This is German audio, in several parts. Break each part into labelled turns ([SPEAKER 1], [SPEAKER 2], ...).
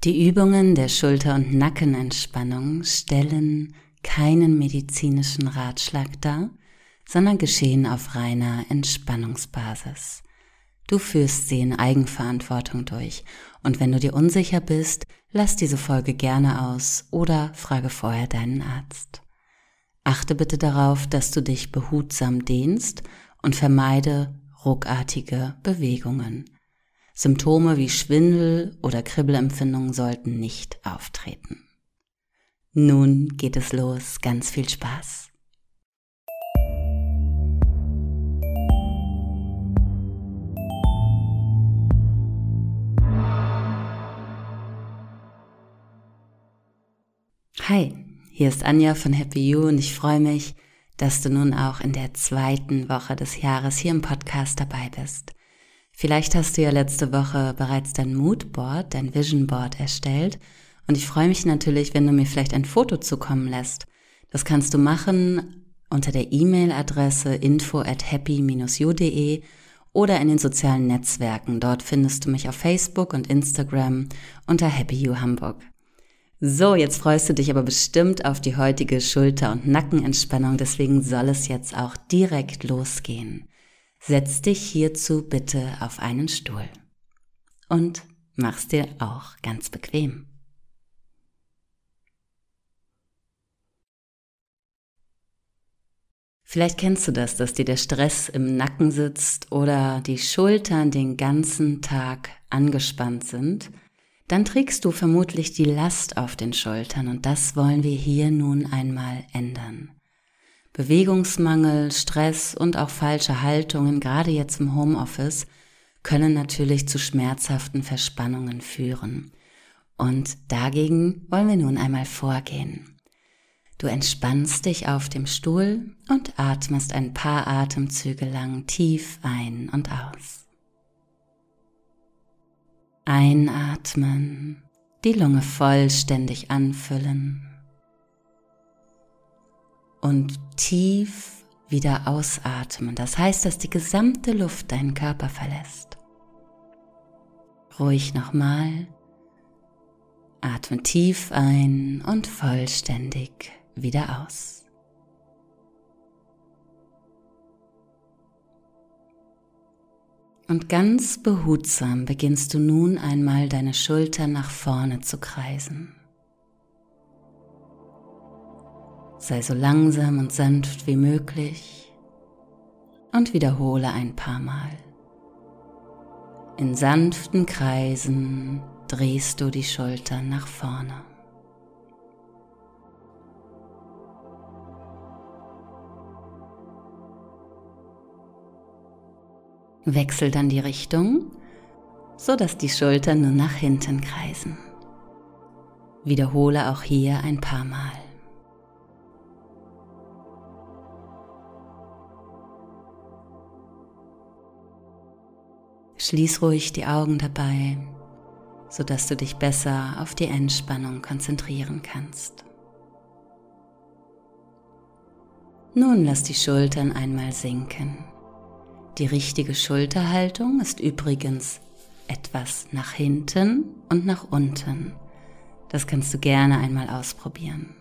[SPEAKER 1] Die Übungen der Schulter- und Nackenentspannung stellen keinen medizinischen Ratschlag dar, sondern geschehen auf reiner Entspannungsbasis. Du führst sie in Eigenverantwortung durch und wenn du dir unsicher bist, lass diese Folge gerne aus oder frage vorher deinen Arzt. Achte bitte darauf, dass du dich behutsam dehnst und vermeide ruckartige Bewegungen. Symptome wie Schwindel oder Kribbelempfindungen sollten nicht auftreten. Nun geht es los, ganz viel Spaß. Hi, hier ist Anja von Happy You und ich freue mich, dass du nun auch in der 2. Woche des Jahres hier im Podcast dabei bist. Vielleicht hast du ja letzte Woche bereits dein Moodboard, dein Vision Board erstellt und ich freue mich natürlich, wenn du mir vielleicht ein Foto zukommen lässt. Das kannst du machen unter der E-Mail-Adresse info@happy-you.de oder in den sozialen Netzwerken. Dort findest du mich auf Facebook und Instagram unter Happy You Hamburg. So, jetzt freust du dich aber bestimmt auf die heutige Schulter- und Nackenentspannung, deswegen soll es jetzt auch direkt losgehen. Setz dich hierzu bitte auf einen Stuhl und mach's dir auch ganz bequem. Vielleicht kennst du das, dass dir der Stress im Nacken sitzt oder die Schultern den ganzen Tag angespannt sind. Dann trägst du vermutlich die Last auf den Schultern und das wollen wir hier nun einmal ändern. Bewegungsmangel, Stress und auch falsche Haltungen, gerade jetzt im Homeoffice, können natürlich zu schmerzhaften Verspannungen führen. Und dagegen wollen wir nun einmal vorgehen. Du entspannst dich auf dem Stuhl und atmest ein paar Atemzüge lang tief ein und aus. Einatmen, die Lunge vollständig anfüllen. Und tief wieder ausatmen. Das heißt, dass die gesamte Luft deinen Körper verlässt. Ruhig nochmal. Atme tief ein und vollständig wieder aus. Und ganz behutsam beginnst du nun einmal deine Schultern nach vorne zu kreisen. Sei so langsam und sanft wie möglich und wiederhole ein paar Mal. In sanften Kreisen drehst du die Schultern nach vorne. Wechsel dann die Richtung, sodass die Schultern nur nach hinten kreisen. Wiederhole auch hier ein paar Mal. Schließ ruhig die Augen dabei, sodass du dich besser auf die Entspannung konzentrieren kannst. Nun lass die Schultern einmal sinken. Die richtige Schulterhaltung ist übrigens etwas nach hinten und nach unten. Das kannst du gerne einmal ausprobieren.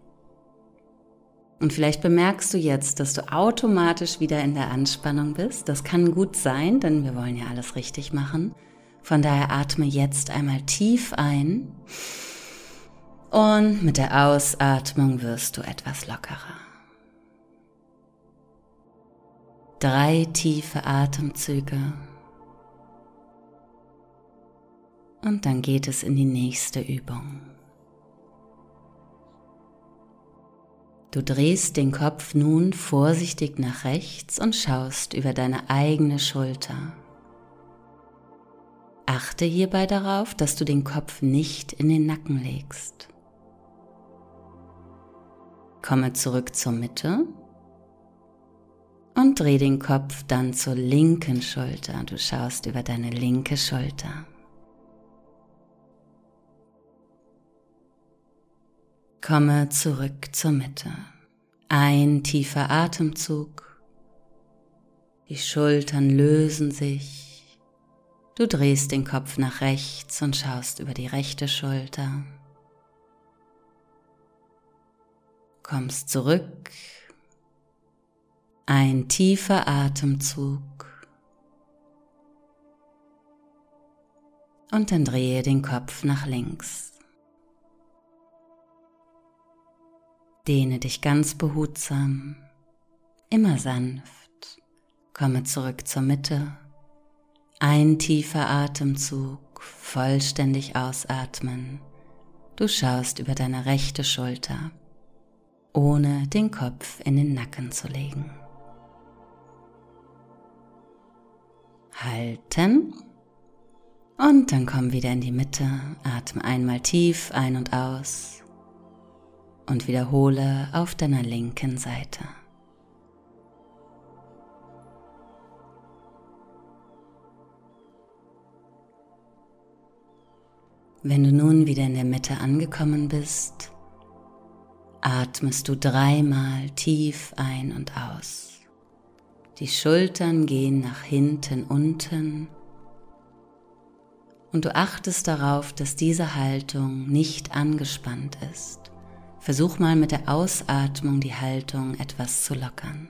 [SPEAKER 1] Und vielleicht bemerkst du jetzt, dass du automatisch wieder in der Anspannung bist. Das kann gut sein, denn wir wollen ja alles richtig machen. Von daher atme jetzt einmal tief ein und mit der Ausatmung wirst du etwas lockerer. 3 tiefe Atemzüge und dann geht es in die nächste Übung. Du drehst den Kopf nun vorsichtig nach rechts und schaust über deine eigene Schulter. Achte hierbei darauf, dass du den Kopf nicht in den Nacken legst. Komme zurück zur Mitte und dreh den Kopf dann zur linken Schulter. Du schaust über deine linke Schulter. Komme zurück zur Mitte. Ein tiefer Atemzug. Die Schultern lösen sich. Du drehst den Kopf nach rechts und schaust über die rechte Schulter. Kommst zurück. Ein tiefer Atemzug. Und dann drehe den Kopf nach links. Dehne dich ganz behutsam, immer sanft. Komme zurück zur Mitte. Ein tiefer Atemzug, vollständig ausatmen. Du schaust über deine rechte Schulter, ohne den Kopf in den Nacken zu legen. Halten. Und dann komm wieder in die Mitte. Atme einmal tief ein und aus. Und wiederhole auf deiner linken Seite. Wenn du nun wieder in der Mitte angekommen bist, atmest du 3-mal tief ein und aus. Die Schultern gehen nach hinten unten und du achtest darauf, dass diese Haltung nicht angespannt ist. Versuch mal mit der Ausatmung die Haltung etwas zu lockern.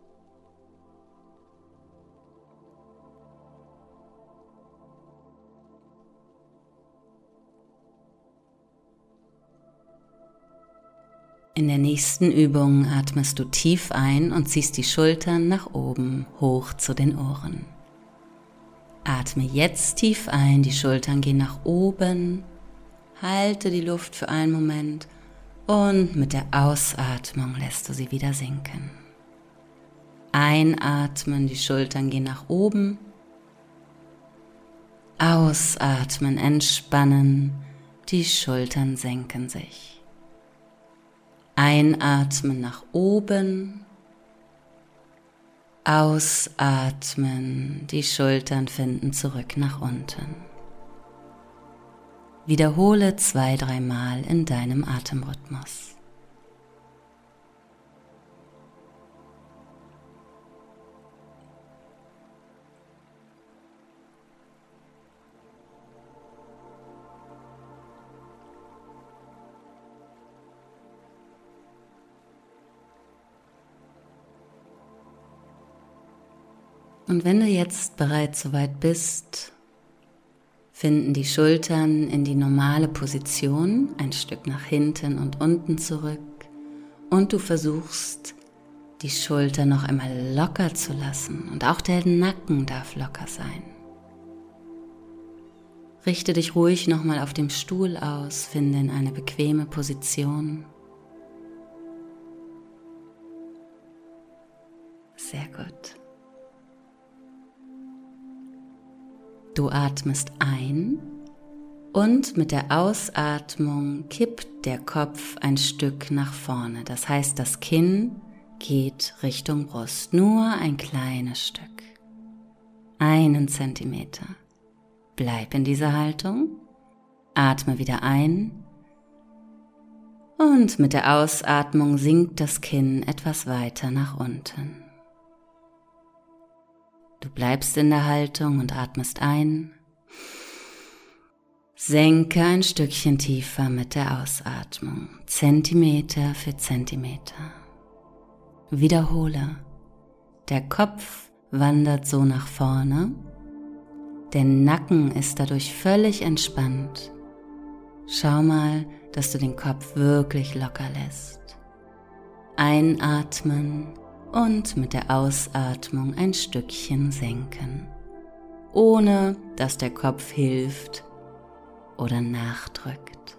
[SPEAKER 1] In der nächsten Übung atmest du tief ein und ziehst die Schultern nach oben, hoch zu den Ohren. Atme jetzt tief ein, die Schultern gehen nach oben, halte die Luft für einen Moment und mit der Ausatmung lässt du sie wieder sinken. Einatmen, die Schultern gehen nach oben, ausatmen, entspannen, die Schultern senken sich. Einatmen nach oben, ausatmen, die Schultern finden zurück nach unten. Wiederhole 2-3 Mal in deinem Atemrhythmus. Und wenn du jetzt bereits soweit bist, finden die Schultern in die normale Position, ein Stück nach hinten und unten zurück, und du versuchst, die Schultern noch einmal locker zu lassen und auch der Nacken darf locker sein. Richte dich ruhig nochmal auf dem Stuhl aus, finde in eine bequeme Position. Sehr gut. Du atmest ein und mit der Ausatmung kippt der Kopf ein Stück nach vorne. Das heißt, das Kinn geht Richtung Brust, nur ein kleines Stück. 1 Zentimeter. Bleib in dieser Haltung, atme wieder ein und mit der Ausatmung sinkt das Kinn etwas weiter nach unten. Du bleibst in der Haltung und atmest ein. Senke ein Stückchen tiefer mit der Ausatmung, Zentimeter für Zentimeter. Wiederhole. Der Kopf wandert so nach vorne. Der Nacken ist dadurch völlig entspannt. Schau mal, dass du den Kopf wirklich locker lässt. Einatmen. Und mit der Ausatmung ein Stückchen senken, ohne dass der Kopf hilft oder nachdrückt.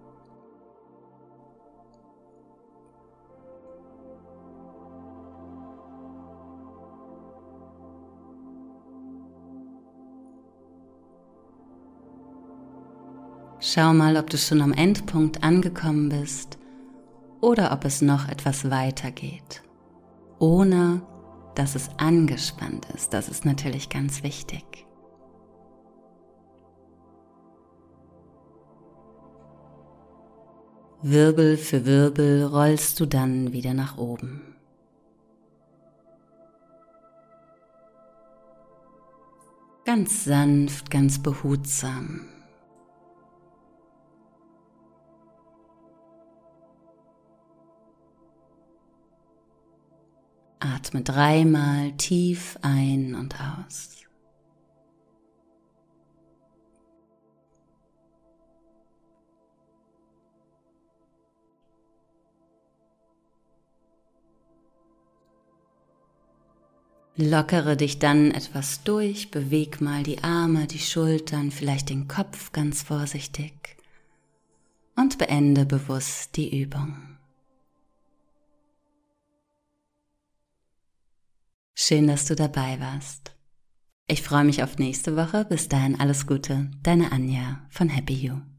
[SPEAKER 1] Schau mal, ob du schon am Endpunkt angekommen bist oder ob es noch etwas weiter geht. Ohne dass es angespannt ist. Das ist natürlich ganz wichtig. Wirbel für Wirbel rollst du dann wieder nach oben. Ganz sanft, ganz behutsam. Atme 3-mal tief ein und aus. Lockere dich dann etwas durch, beweg mal die Arme, die Schultern, vielleicht den Kopf ganz vorsichtig und beende bewusst die Übung. Schön, dass du dabei warst. Ich freue mich auf nächste Woche. Bis dahin alles Gute. Deine Anja von Happy You.